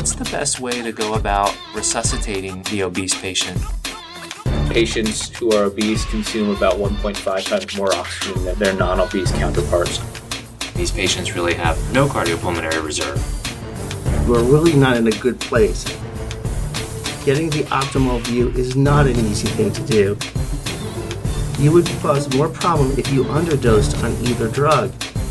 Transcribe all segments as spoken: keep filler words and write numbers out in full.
what's the best way to go about resuscitating the obese patient? Patients who are obese consume about one point five times more oxygen than their non-obese counterparts. These patients really have no cardiopulmonary reserve. We're really not in a good place. Getting the optimal view is not an easy thing to do. You would cause more problem if you underdosed on either drug.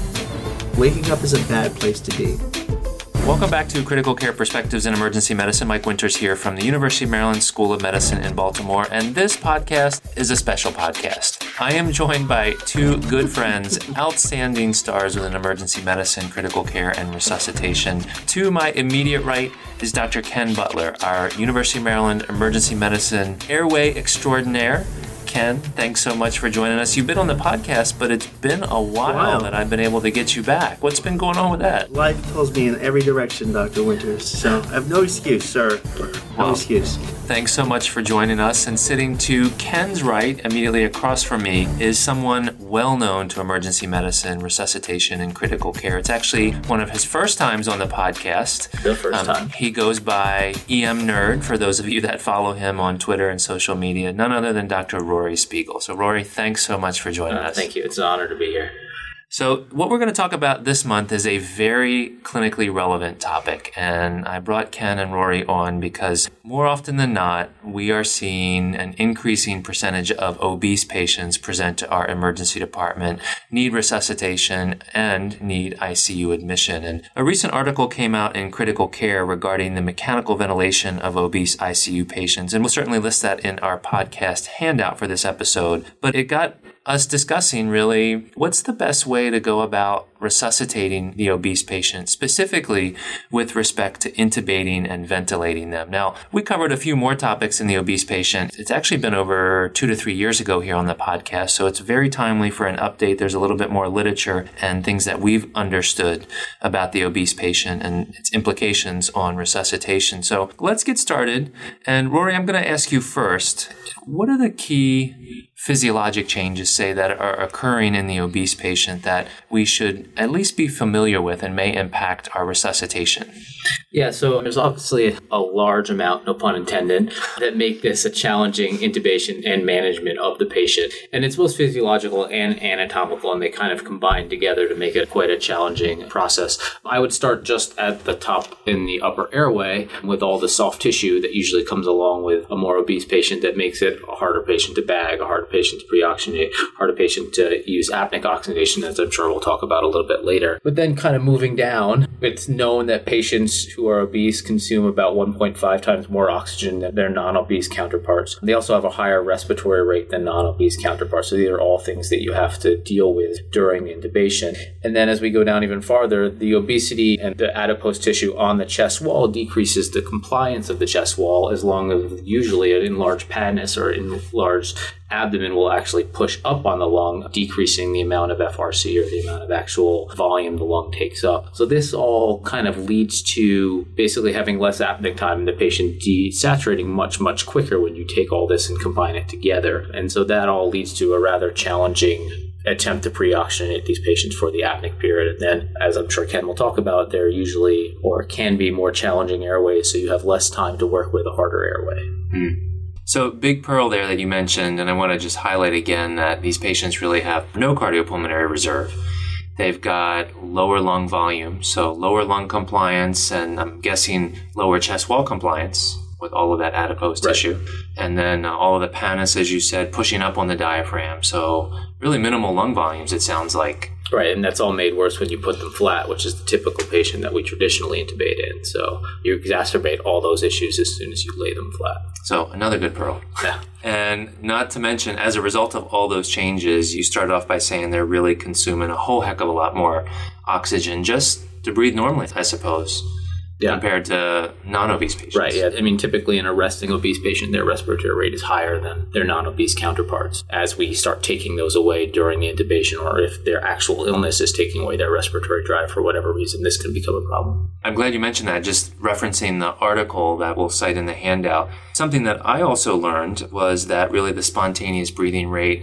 Waking up is a bad place to be. Welcome back to Critical Care Perspectives in Emergency Medicine. Mike Winters here from the University of Maryland School of Medicine in Baltimore, and this podcast is a special podcast. I am joined by two good friends, outstanding stars within emergency medicine, critical care, and resuscitation. To my immediate right is Doctor Ken Butler, our University of Maryland emergency medicine airway extraordinaire. Ken, thanks so much for joining us. You've been on the podcast, but it's been a while wow. that I've been able to get you back. What's been going on with that? Life pulls me in every direction, Doctor Winters, so I have no excuse, sir. No well, excuse. Thanks so much for joining us. And sitting to Ken's right, immediately across from me, is someone well known to emergency medicine, resuscitation, and critical care. It's actually one of his first times on the podcast. The first um, time. He goes by E M Nerd, for those of you that follow him on Twitter and social media, none other than Doctor Rory Spiegel. So Rory, thanks so much for joining uh, us. Thank you. It's an honor to be here. So what we're going to talk about this month is a very clinically relevant topic. And I brought Ken and Rory on because more often than not, we are seeing an increasing percentage of obese patients present to our emergency department, need resuscitation, and need I C U admission. And a recent article came out in Critical Care regarding the mechanical ventilation of obese I C U patients. And we'll certainly list that in our podcast handout for this episode. But it got us discussing really what's the best way to go about resuscitating the obese patient, specifically with respect to intubating and ventilating them. Now, we covered a few more topics in the obese patient. It's actually been over two to three years ago here on the podcast, so it's very timely for an update. There's a little bit more literature and things that we've understood about the obese patient and its implications on resuscitation. So let's get started. And Rory, I'm going to ask you first, what are the key physiologic changes, say, that are occurring in the obese patient that we should at least be familiar with and may impact our resuscitation? Yeah, so there's obviously a large amount, no pun intended, that make this a challenging intubation and management of the patient. And it's both physiological and anatomical, and they kind of combine together to make it quite a challenging process. I would start just at the top in the upper airway with all the soft tissue that usually comes along with a more obese patient that makes it a harder patient to bag, a harder patient to pre-oxygenate, harder patient to use apneic oxygenation, as I'm sure we'll talk about a little bit later. But then kind of moving down, it's known that patients who are obese consume about one point five times more oxygen than their non-obese counterparts. They also have a higher respiratory rate than non-obese counterparts. So these are all things that you have to deal with during the intubation. And then as we go down even farther, the obesity and the adipose tissue on the chest wall decreases the compliance of the chest wall, as long as usually an enlarged pannus or enlarged abdomen will actually push up on the lung, decreasing the amount of F R C or the amount of actual volume the lung takes up. So this all kind of leads to basically having less apneic time and the patient desaturating much, much quicker when you take all this and combine it together. And so that all leads to a rather challenging attempt to pre-oxygenate these patients for the apneic period. And then, as I'm sure Ken will talk about, they're usually or can be more challenging airways, so you have less time to work with a harder airway. Mm. So big pearl there that you mentioned, and I want to just highlight again that these patients really have no cardiopulmonary reserve. They've got lower lung volume, so lower lung compliance, and I'm guessing lower chest wall compliance with all of that adipose right. tissue. And then uh, all of the pannus, as you said, pushing up on the diaphragm. So really minimal lung volumes, it sounds like. Right, and that's all made worse when you put them flat, which is the typical patient that we traditionally intubate in. So you exacerbate all those issues as soon as you lay them flat. So another good pearl. Yeah. And not to mention, as a result of all those changes, you started off by saying they're really consuming a whole heck of a lot more oxygen just to breathe normally, I suppose. Yeah. Compared to non-obese patients. Right, yeah. I mean, typically in a resting obese patient, their respiratory rate is higher than their non-obese counterparts. As we start taking those away during the intubation, or if their actual illness is taking away their respiratory drive for whatever reason, this can become a problem. I'm glad you mentioned that. Just referencing the article that we'll cite in the handout, something that I also learned was that really the spontaneous breathing rate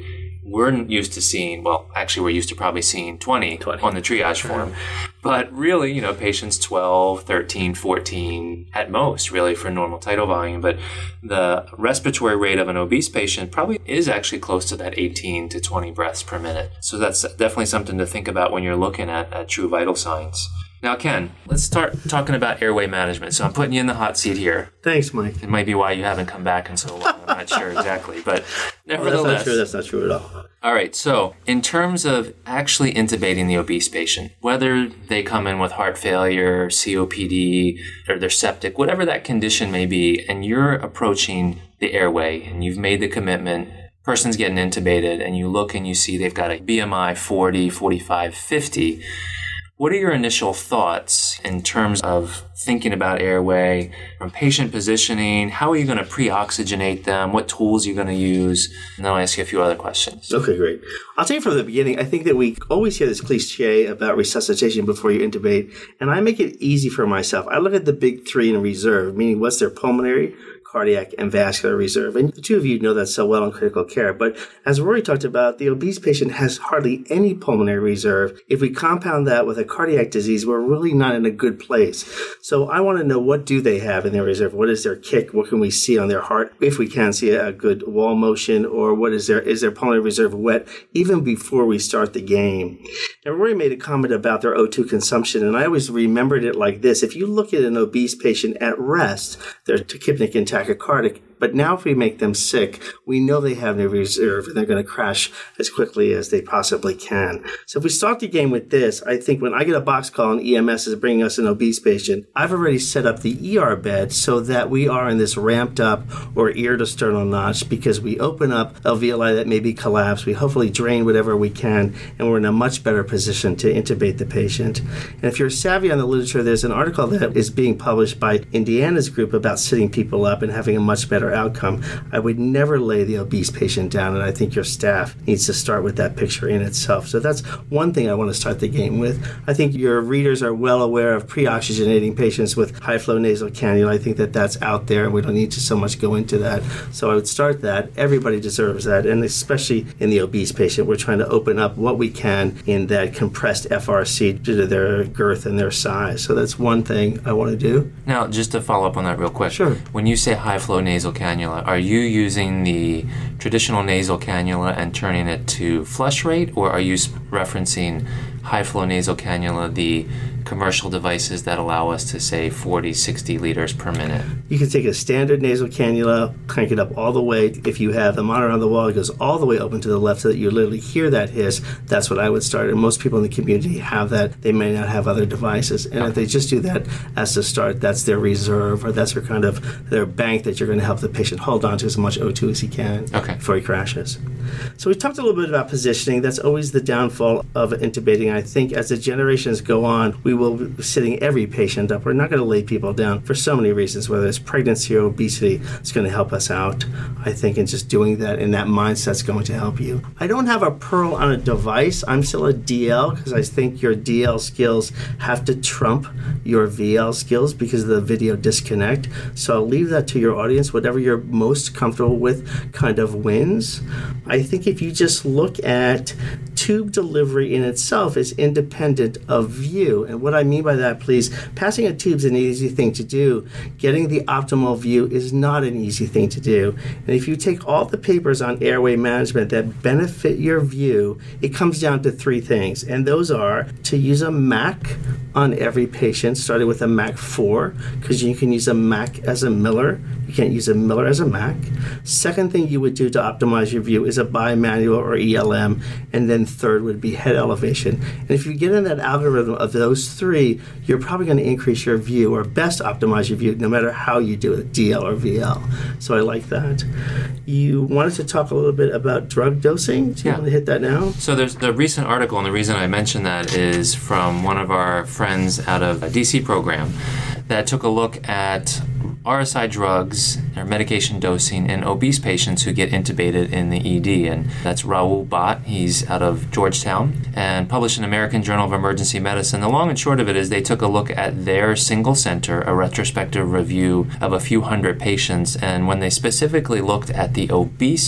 we're used to seeing, well, actually, we're used to probably seeing twenty, twenty. On the triage form. But really, you know, patients twelve, thirteen, fourteen at most, really, for normal tidal volume. But the respiratory rate of an obese patient probably is actually close to that eighteen to twenty breaths per minute. So that's definitely something to think about when you're looking at, at true vital signs. Now, Ken, let's start talking about airway management. So I'm putting you in the hot seat here. Thanks, Mike. It might be why you haven't come back in so long. I'm not sure exactly. But nevertheless. Oh, that's not true. That's not true at all. All right. So in terms of actually intubating the obese patient, whether they come in with heart failure, C O P D, or they're septic, whatever that condition may be, and you're approaching the airway and you've made the commitment, person's getting intubated, and you look and you see they've got a B M I forty, forty-five, fifty. What are your initial thoughts in terms of thinking about airway, from patient positioning? How are you going to pre-oxygenate them? What tools are you going to use? And then I'll ask you a few other questions. Okay, great. I'll tell you from the beginning, I think that we always hear this cliche about resuscitation before you intubate, and I make it easy for myself. I look at the big three in reserve, meaning what's their pulmonary, cardiac, and vascular reserve. And the two of you know that so well in critical care. But as Rory talked about, the obese patient has hardly any pulmonary reserve. If we compound that with a cardiac disease, we're really not in a good place. So I want to know, what do they have in their reserve? What is their kick? What can we see on their heart? If we can see a good wall motion, or what is their, is their pulmonary reserve wet even before we start the game? And Rory made a comment about their O two consumption, and I always remembered it like this. If you look at an obese patient at rest, their tachypnic and tachycardic, but now if we make them sick, we know they have no reserve and they're going to crash as quickly as they possibly can. So if we start the game with this, I think when I get a box call and E M S is bringing us an obese patient, I've already set up the E R bed so that we are in this ramped up or ear to sternal notch, because we open up alveoli that may be collapsed, we hopefully drain whatever we can, and we're in a much better position to intubate the patient. And if you're savvy on the literature, there's an article that is being published by Indiana's group about sitting people up and having a much better outcome. I would never lay the obese patient down, and I think your staff needs to start with that picture in itself. So that's one thing I want to start the game with. I think your readers are well aware of pre-oxygenating patients with high-flow nasal cannula. I think that that's out there, and we don't need to so much go into that. So I would start that. Everybody deserves that, and especially in the obese patient, we're trying to open up what we can in that compressed F R C due to their girth and their size. So that's one thing I want to do. Now, just to follow up on that real quick. Sure. When you say high-flow nasal cannula, are you using the traditional nasal cannula and turning it to flush rate, or are you referencing high-flow nasal cannula, the commercial devices that allow us to say forty, sixty liters per minute? You can take a standard nasal cannula, crank it up all the way. If you have the monitor on the wall, it goes all the way open to the left so that you literally hear that hiss. That's what I would start. And most people in the community have that. They may not have other devices. And if they just do that as the start, that's their reserve, or that's their kind of their bank that you're going to help the patient hold on to as much O two as he can okay. before he crashes. So we talked a little bit about positioning. That's always the downfall of intubating. I think as the generations go on, we will be sitting every patient up. We're not going to lay people down for so many reasons, whether it's pregnancy or obesity. It's going to help us out, I think, and just doing that in that mindset's going to help you. I don't have a pearl on a device. I'm still a D L, because I think your D L skills have to trump your V L skills because of the video disconnect. So I'll leave that to your audience. Whatever you're most comfortable with kind of wins. I think if you just look at tube delivery in itself is independent of view. And what I mean by that, please, passing a tube is an easy thing to do. Getting the optimal view is not an easy thing to do. And if you take all the papers on airway management that benefit your view, it comes down to three things. And those are to use a M A C on every patient, starting with a M A C four, because you can use a M A C as a Miller. You can't use a Miller as a M A C. Second thing you would do to optimize your view is a bimanual or E L M. And then third would be head elevation. And if you get in that algorithm of those three, you're probably going to increase your view or best optimize your view no matter how you do it, D L or V L. So I like that. You wanted to talk a little bit about drug dosing. Do you yeah. want to hit that now? So there's the recent article, and the reason I mentioned that is from one of our friends out of a D C program that took a look at R S I drugs or medication dosing in obese patients who get intubated in the E D. And that's Rahul Bhatt. He's out of Georgetown and published in American Journal of Emergency Medicine. The long and short of it is they took a look at their single center, a retrospective review of a few hundred patients. And when they specifically looked at the obese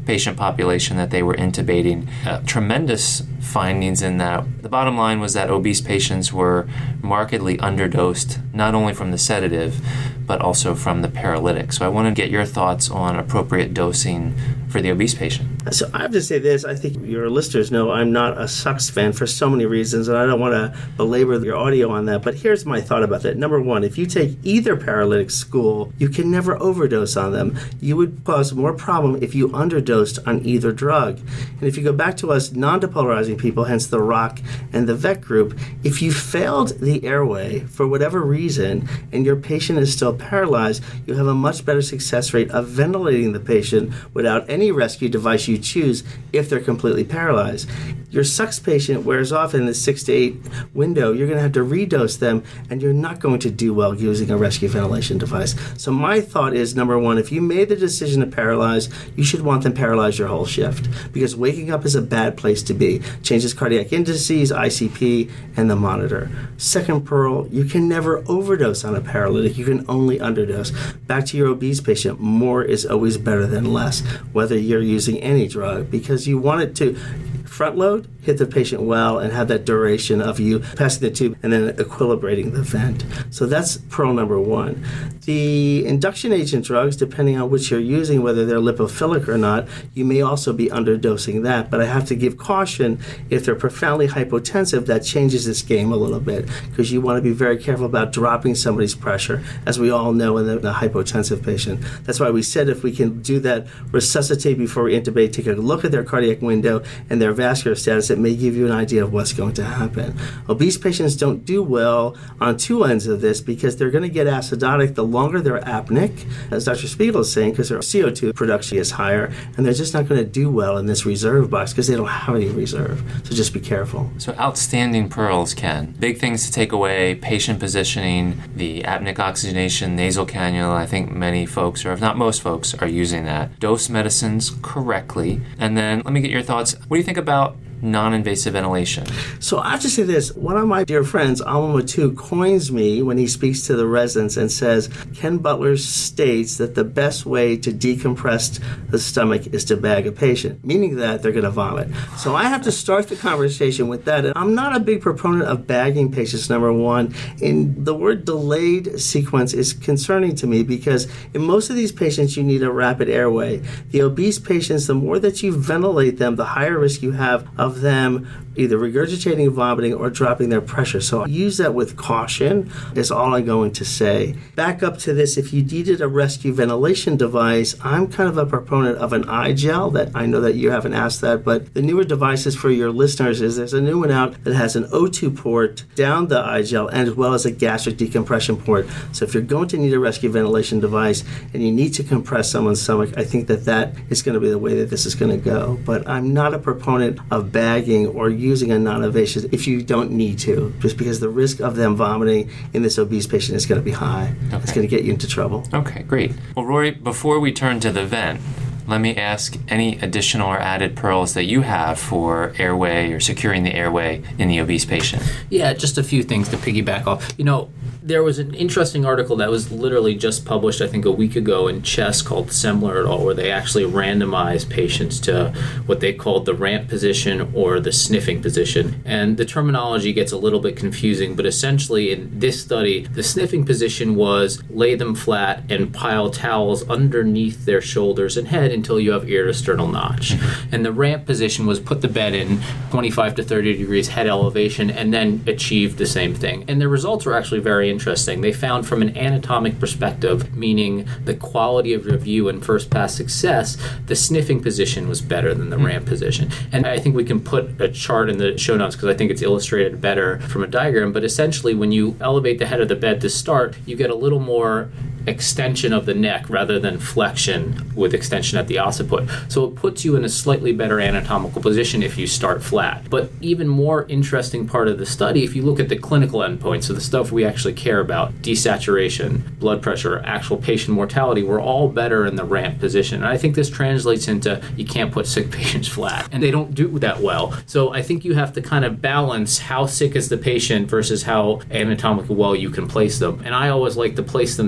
patient population that they were intubating. Uh, tremendous findings in that. The bottom line was that obese patients were markedly underdosed, not only from the sedative, but also from the paralytic. So I want to get your thoughts on appropriate dosing for the obese patient. So I have to say this, I think your listeners know I'm not a Sucks fan for so many reasons, and I don't want to belabor your audio on that, but here's my thought about that. Number one, if you take either paralytic school, you can never overdose on them. You would cause more problem if you underdosed on either drug. And if you go back to us non-depolarizing people, hence the R O C and the V E T group, if you failed the airway for whatever reason and your patient is still paralyzed, you have a much better success rate of ventilating the patient without any rescue device you choose if they're completely paralyzed. Your Sucks patient wears off in the six to eight window. You're going to have to redose them, and you're not going to do well using a rescue ventilation device. So my thought is, number one, if you made the decision to paralyze, you should want them paralyzed your whole shift, because waking up is a bad place to be. Changes cardiac indices, I C P, and the monitor. Second pearl, you can never overdose on a paralytic. You can only underdose. Back to your obese patient, more is always better than less, whether you're using any drug, because you want it to front load, hit the patient well, and have that duration of you passing the tube and then equilibrating the vent. So that's pearl number one. The induction agent drugs, depending on which you're using, whether they're lipophilic or not, you may also be underdosing that. But I have to give caution, if they're profoundly hypotensive, that changes this game a little bit, because you want to be very careful about dropping somebody's pressure, as we all know in the, the hypotensive patient. That's why we said if we can do that, resuscitate before we intubate, take a look at their cardiac window and their vascular status, it may give you an idea of what's going to happen. Obese patients don't do well on two ends of this, because they're going to get acidotic the longer they're apneic, as Doctor Spiegel is saying, because their C O two production is higher, and they're just not going to do well in this reserve box because they don't have any reserve. So just be careful. So outstanding pearls, Ken. Big things to take away: patient positioning, the apneic oxygenation, nasal cannula. I think many folks, or if not most folks, are using that. Dose medicines correctly. And then let me get your thoughts. What do you think about non-invasive ventilation? So I have to say this. One of my dear friends, Alma Matu, coins me when he speaks to the residents and says, Ken Butler states that the best way to decompress the stomach is to bag a patient, meaning that they're going to vomit. So I have to start the conversation with that. And I'm not a big proponent of bagging patients, number one. And the word delayed sequence is concerning to me, because in most of these patients, you need a rapid airway. The obese patients, the more that you ventilate them, the higher risk you have of them either regurgitating, vomiting, or dropping their pressure. So use that with caution is all I'm going to say. Back up to this, if you needed a rescue ventilation device, I'm kind of a proponent of an I-gel. That I know that you haven't asked that, but the newer devices for your listeners is there's a new one out that has an O two port down the I-gel, and as well as a gastric decompression port. So if you're going to need a rescue ventilation device and you need to compress someone's stomach, I think that that is going to be the way that this is going to go. But I'm not a proponent of bagging or using a non-invasive if you don't need to, just because the risk of them vomiting in this obese patient is going to be high. Okay. It's going to get you into trouble. Okay, great. Well, Rory, before we turn to the vent, let me ask any additional or added pearls that you have for airway or securing the airway in the obese patient. Yeah, just a few things to piggyback off. You know, there was an interesting article that was literally just published, I think, a week ago in Chest called Semler et al., where they actually randomized patients to what they called the ramp position or the sniffing position. And the terminology gets a little bit confusing, but essentially in this study, the sniffing position was lay them flat and pile towels underneath their shoulders and head until you have ear to sternal notch. Mm-hmm. And the ramp position was put the bed in twenty-five to thirty degrees head elevation and then achieve the same thing. And the results were actually very interesting. They found from an anatomic perspective, meaning the quality of review and first pass success, the sniffing position was better than the mm-hmm. ramp position. And I think we can put a chart in the show notes because I think it's illustrated better from a diagram. But essentially, when you elevate the head of the bed to start, you get a little more extension of the neck rather than flexion with extension at the occiput. So it puts you in a slightly better anatomical position if you start flat. But even more interesting part of the study, if you look at the clinical endpoints, so the stuff we actually care about, desaturation, blood pressure, actual patient mortality, we're all better in the ramp position. And I think this translates into you can't put sick patients flat, and they don't do that well. So I think you have to kind of balance how sick is the patient versus how anatomically well you can place them. And I always like to place them sitting up,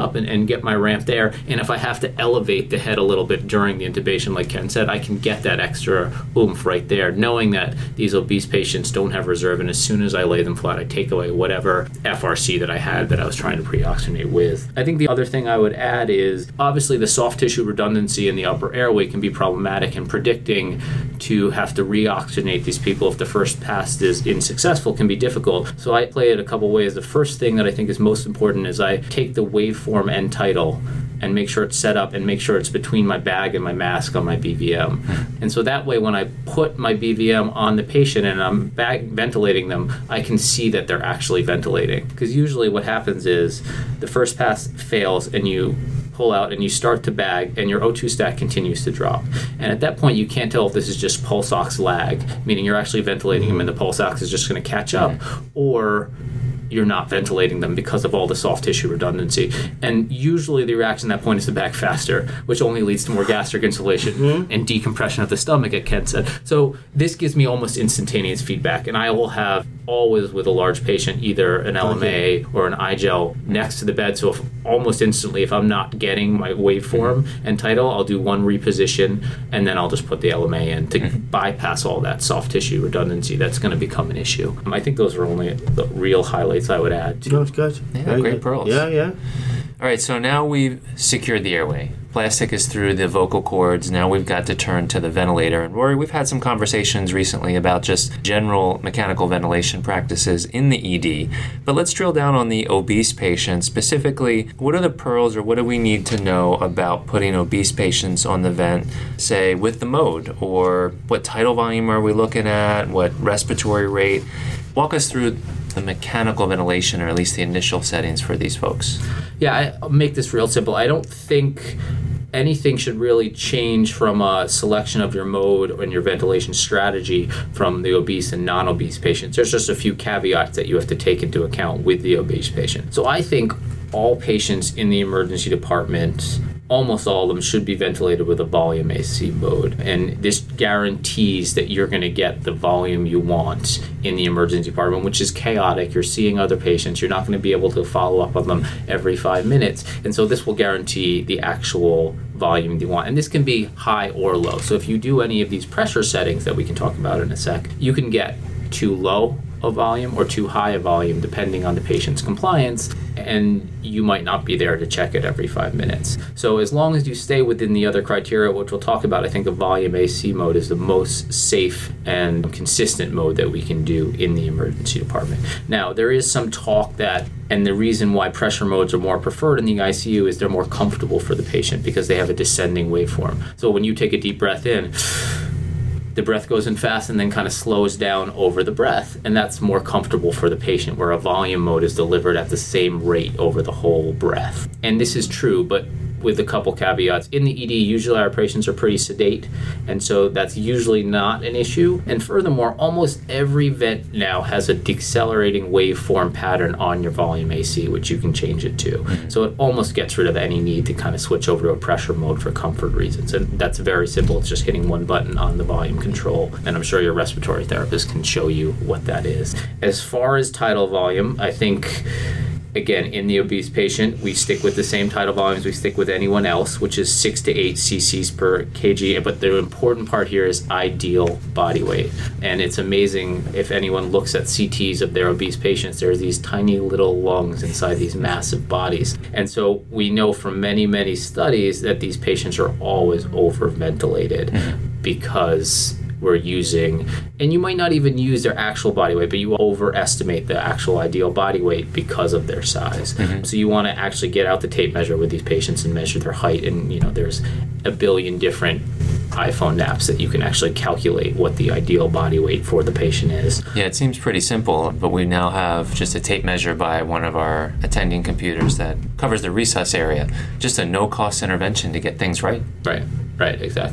up and, and get my ramp there. And if I have to elevate the head a little bit during the intubation, like Ken said, I can get that extra oomph right there, knowing that these obese patients don't have reserve. And as soon as I lay them flat, I take away whatever F R C that I had that I was trying to pre-oxygenate with. I think the other thing I would add is obviously the soft tissue redundancy in the upper airway can be problematic, and predicting to have to re-oxygenate these people if the first pass is unsuccessful can be difficult. So I play it a couple ways. The first thing that I think is most important is I take the waveform end tidal and make sure it's set up and make sure it's between my bag and my mask on my B V M. And so that way when I put my B V M on the patient and I'm bag ventilating them, I can see that they're actually ventilating. Because usually what happens is the first pass fails and you pull out and you start to bag and your O two stat continues to drop. And at that point you can't tell if this is just pulse ox lag, meaning you're actually ventilating them and the pulse ox is just going to catch up, or you're not ventilating them because of all the soft tissue redundancy. And usually the reaction at that point is to bag faster, which only leads to more gastric insulation mm-hmm. and decompression of the stomach, as Ken said. So this gives me almost instantaneous feedback, and I will have always with a large patient either an L M A or an I gel next to the bed. So if almost instantly, if I'm not getting my waveform and tidal, I'll do one reposition and then I'll just put the L M A in to mm-hmm. bypass all that soft tissue redundancy that's going to become an issue. I think those are only the real highlights I would add. No, it's good. Yeah, Very great good. pearls. Yeah, yeah. All right, so now we've secured the airway. Plastic is through the vocal cords. Now we've got to turn to the ventilator. And Rory, we've had some conversations recently about just general mechanical ventilation practices in the E D. But let's drill down on the obese patient. Specifically, what are the pearls or what do we need to know about putting obese patients on the vent, say, with the mode? Or what tidal volume are we looking at? What respiratory rate? Walk us through the mechanical ventilation, or at least the initial settings for these folks. Yeah, I'll make this real simple. I don't think anything should really change from a selection of your mode and your ventilation strategy from the obese and non-obese patients. There's just a few caveats that you have to take into account with the obese patient. So I think all patients in the emergency department, almost all of them, should be ventilated with a volume A C mode. And this guarantees that you're going to get the volume you want in the emergency department, which is chaotic. You're seeing other patients. You're not going to be able to follow up on them every five minutes. And so this will guarantee the actual volume you want. And this can be high or low. So if you do any of these pressure settings that we can talk about in a sec, you can get too low a volume or too high a volume depending on the patient's compliance, and you might not be there to check it every five minutes. So as long as you stay within the other criteria, which we'll talk about, I think the volume A C mode is the most safe and consistent mode that we can do in the emergency department. Now, there is some talk that, and the reason why pressure modes are more preferred in the I C U is they're more comfortable for the patient because they have a descending waveform. So when you take a deep breath in, the breath goes in fast and then kind of slows down over the breath, and that's more comfortable for the patient, where a volume mode is delivered at the same rate over the whole breath. And this is true, but with a couple caveats. In the E D, usually our patients are pretty sedate, and so that's usually not an issue. And furthermore, almost every vent now has a decelerating waveform pattern on your volume A C, which you can change it to. So it almost gets rid of any need to kind of switch over to a pressure mode for comfort reasons. And that's very simple. It's just hitting one button on the volume control. And I'm sure your respiratory therapist can show you what that is. As far as tidal volume, I think, again, in the obese patient, we stick with the same tidal volumes we stick with anyone else, which is six to eight cc's per kg. But the important part here is ideal body weight. And it's amazing if anyone looks at C Ts of their obese patients, there are these tiny little lungs inside these massive bodies. And so we know from many, many studies that these patients are always over-ventilated because we're using, and you might not even use their actual body weight, but you overestimate the actual ideal body weight because of their size. Mm-hmm. So you want to actually get out the tape measure with these patients and measure their height. And you know, there's a billion different iPhone apps that you can actually calculate what the ideal body weight for the patient is. Yeah, it seems pretty simple, but we now have just a tape measure by one of our attending computers that covers the resus area. Just a no-cost intervention to get things right. Right. Right, exactly.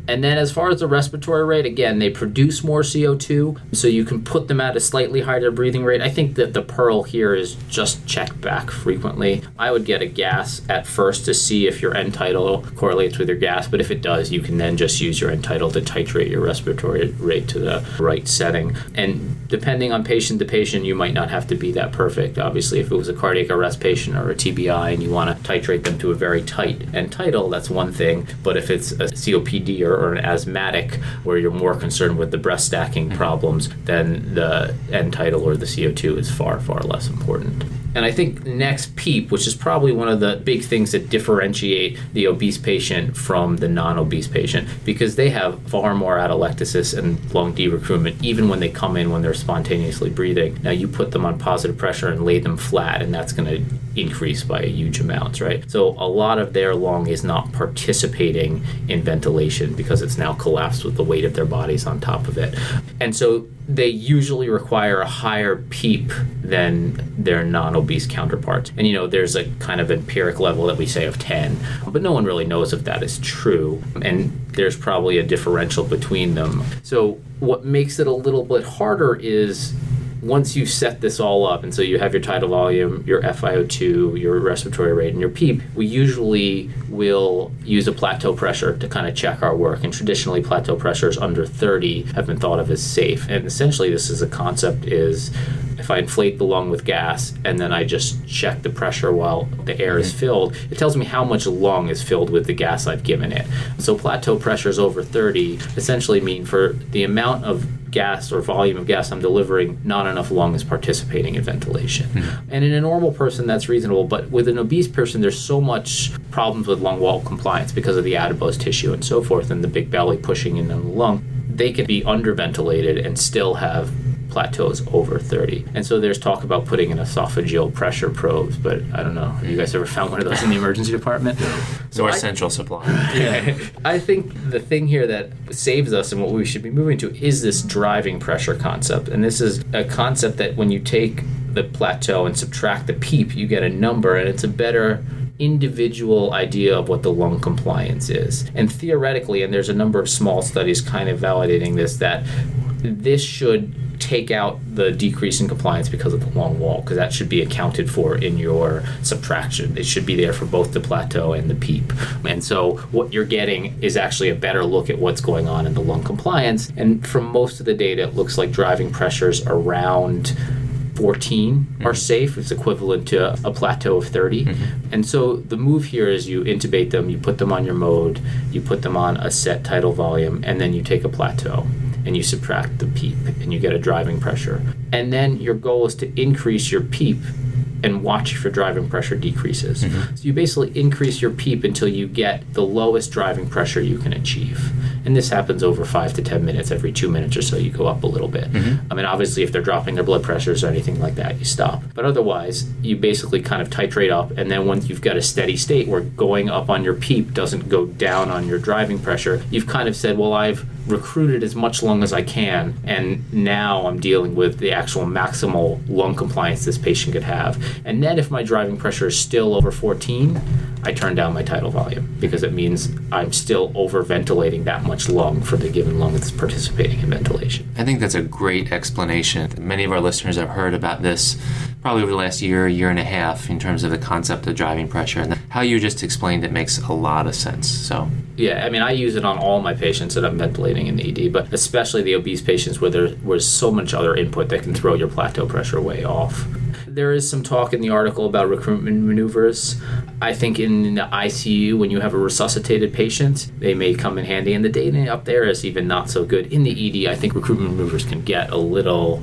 And then as far as the respiratory rate, again, they produce more C O two, so you can put them at a slightly higher breathing rate. I think that the pearl here is just check back frequently. I would get a gas at first to see if your end tidal correlates with your gas, but if it does, you can then just use your end tidal to titrate your respiratory rate to the right setting. And depending on patient to patient, you might not have to be that perfect. Obviously, if it was a cardiac arrest patient or a T B I and you want to titrate them to a very tight end tidal, that's one thing. But if it's a C O P D or, or an asthmatic where you're more concerned with the breath stacking problems, then the end tidal or the C O two is far, far less important. And I think next, PEEP, which is probably one of the big things that differentiate the obese patient from the non-obese patient, because they have far more atelectasis and lung derecruitment, even when they come in when they're spontaneously breathing. Now, you put them on positive pressure and lay them flat, and that's going to increase by a huge amount, right? So a lot of their lung is not participating in ventilation because it's now collapsed with the weight of their bodies on top of it. And so they usually require a higher PEEP than their non-obese counterparts. And, you know, there's a kind of empiric level that we say of ten, but no one really knows if that is true. And there's probably a differential between them. So what makes it a little bit harder is once you set this all up, and so you have your tidal volume, your F i O two, your respiratory rate, and your PEEP, we usually will use a plateau pressure to kind of check our work. And traditionally, plateau pressures under thirty have been thought of as safe. And essentially, this is a concept is if I inflate the lung with gas and then I just check the pressure while the air is filled, it tells me how much lung is filled with the gas I've given it. So plateau pressures over thirty essentially mean for the amount of gas or volume of gas I'm delivering, not enough lung is participating in ventilation. Mm-hmm. And in a normal person, that's reasonable. But with an obese person, there's so much problems with lung wall compliance because of the adipose tissue and so forth, and the big belly pushing in on the lung. They can be underventilated and still have plateaus over thirty. And so there's talk about putting in esophageal pressure probes, but I don't know. Have you guys ever found one of those in the emergency department? So or central supply. Yeah. I think the thing here that saves us and what we should be moving to is this driving pressure concept. And this is a concept that when you take the plateau and subtract the PEEP, you get a number, and it's a better individual idea of what the lung compliance is. And theoretically, and there's a number of small studies kind of validating this, that this should take out the decrease in compliance because of the lung wall, because that should be accounted for in your subtraction. It should be there for both the plateau and the PEEP. And so what you're getting is actually a better look at what's going on in the lung compliance. And from most of the data, it looks like driving pressures around fourteen mm-hmm. are safe. It's equivalent to a plateau of thirty. Mm-hmm. And so the move here is you intubate them, you put them on your mode, you put them on a set tidal volume, and then you take a plateau and you subtract the PEEP and you get a driving pressure. And then your goal is to increase your PEEP and watch if your driving pressure decreases. Mm-hmm. So you basically increase your PEEP until you get the lowest driving pressure you can achieve. And this happens over five to ten minutes. Every two minutes or so, you go up a little bit. Mm-hmm. I mean, obviously, if they're dropping their blood pressures or anything like that, you stop. But otherwise, you basically kind of titrate up. And then once you've got a steady state where going up on your PEEP doesn't go down on your driving pressure, you've kind of said, well, I've recruited as much lung as I can, and now I'm dealing with the actual maximal lung compliance this patient could have. And then if my driving pressure is still over fourteen, I turn down my tidal volume, because it means I'm still over ventilating that much lung for the given lung that's participating in ventilation. I think that's a great explanation. Many of our listeners have heard about this probably over the last year, year and a half, in terms of the concept of driving pressure. And how you just explained it makes a lot of sense. So yeah, I mean, I use it on all my patients that I'm ventilating in the E D, but especially the obese patients where there was so much other input that can throw your plateau pressure way off. There is some talk in the article about recruitment maneuvers. I think in the I C U, when you have a resuscitated patient, they may come in handy, and the data up there is even not so good. In the E D, I think recruitment maneuvers can get a little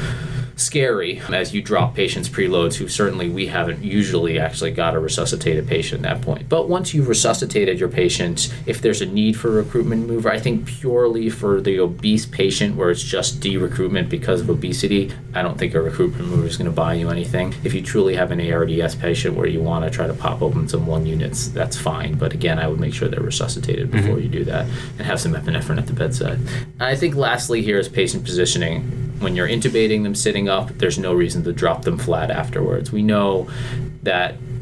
scary as you drop patients preloads who certainly we haven't usually actually got a resuscitated patient at that point. But once you've resuscitated your patient, if there's a need for a recruitment maneuver, I think purely for the obese patient where it's just de-recruitment because of obesity, I don't think a recruitment maneuver is going to buy you anything. If you truly have an A R D S patient where you want to try to pop open some lung units, that's fine. But again, I would make sure they're resuscitated before mm-hmm. you do that, and have some epinephrine at the bedside. And I think lastly here is patient positioning. When you're intubating them sitting up, there's no reason to drop them flat afterwards. We know that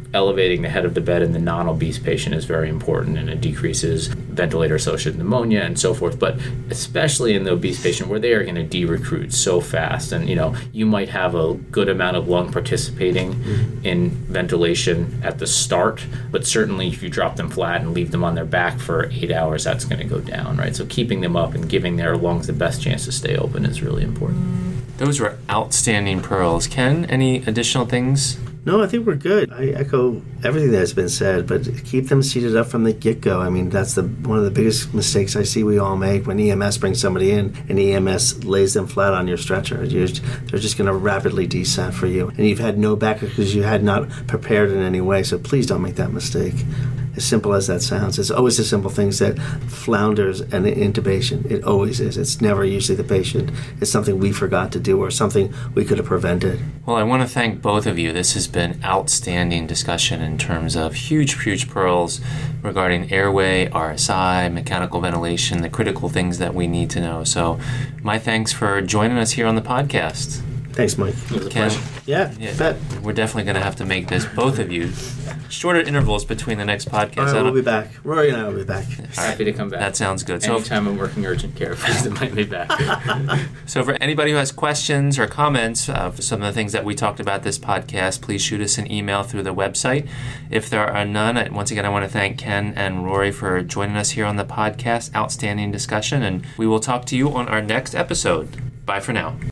elevating the head of the bed in the non-obese patient is very important, and it decreases ventilator-associated pneumonia and so forth. But especially in the obese patient, where they are going to de-recruit so fast, and you know, you might have a good amount of lung participating mm-hmm. in ventilation at the start, but certainly if you drop them flat and leave them on their back for eight hours, that's going to go down, right? So keeping them up and giving their lungs the best chance to stay open is really important. Those were outstanding pearls. Ken, any additional things? No, I think we're good. I echo everything that's been said, but keep them seated up from the get-go. I mean, that's the one of the biggest mistakes I see we all make when E M S brings somebody in and E M S lays them flat on your stretcher. You're, they're just going to rapidly descent for you. And you've had no backup because you had not prepared in any way, so please don't make that mistake. As simple as that sounds, it's always the simple things that flounders an intubation. It always is. It's never usually the patient. It's something we forgot to do or something we could have prevented. Well, I want to thank both of you. This has been outstanding discussion in terms of huge, huge pearls regarding airway, R S I, mechanical ventilation, the critical things that we need to know. So my thanks for joining us here on the podcast. Thanks, Mike. It was a Ken, pleasure. Yeah, yeah, bet. We're definitely going to have to make this, both of you, shorter intervals between the next podcast. All right, we'll be back. Rory and I will be back. Happy to come back. That sounds good. Anytime so, I'm working urgent care, please invite me back. So for anybody who has questions or comments uh, for some of the things that we talked about this podcast, please shoot us an email through the website. If there are none, once again, I want to thank Ken and Rory for joining us here on the podcast. Outstanding discussion, and we will talk to you on our next episode. Bye for now.